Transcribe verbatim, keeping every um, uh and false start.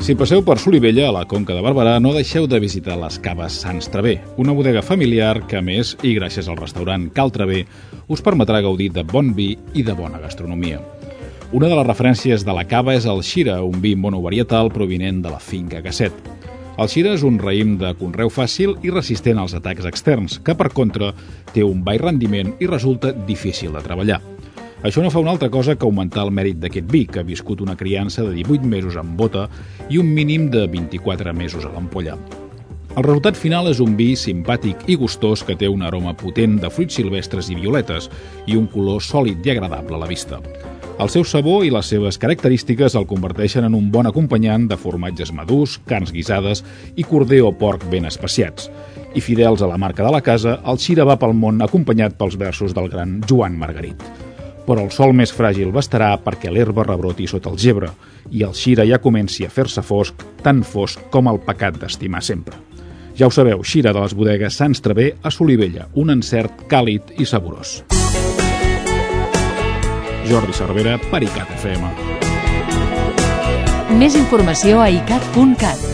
Si passeu per Solivella, a la Conca de Barberà, no deixeu de visitar les caves Sants Traver, una bodega familiar que, a més, i gràcies al restaurant Cal Traver, us permetrà gaudir de bon vi i de bona gastronomia. Una de les referències de la cava és el Xira, un vi monovarietal provinent de la finca Casset. El Xira és un raïm de conreu fàcil i resistent als atacs externs, que, per contra, té un baix rendiment i resulta difícil de treballar. Això no fa una altra cosa que augmentar el mèrit d'aquest vi, que ha viscut una criança de divuit mesos en bota i un mínim de vint-i-quatre mesos a l'ampolla. El resultat final és un vi simpàtic i gustós que té un aroma potent de fruits silvestres i violetes i un color sòlid i agradable a la vista. El seu sabor i les seves característiques el converteixen en un bon acompanyant de formatges madurs, carns guisades i corder o porc ben especiats. I fidels a la marca de la casa, el Xira va pel món acompanyat pels versos del gran Joan Margarit. Però el sol més fràgil bastarà perquè l'herba rebroti sota el gebre i el Xira ja comenci a fer-se fosc, tan fosc com el pecat d'estimar sempre. Ja ho sabeu, Xira de les bodegues Sants Traver a Solivella, un encert càlid i saborós. Jordi Cervera per ICAT F M. Més informació a icat punt cat.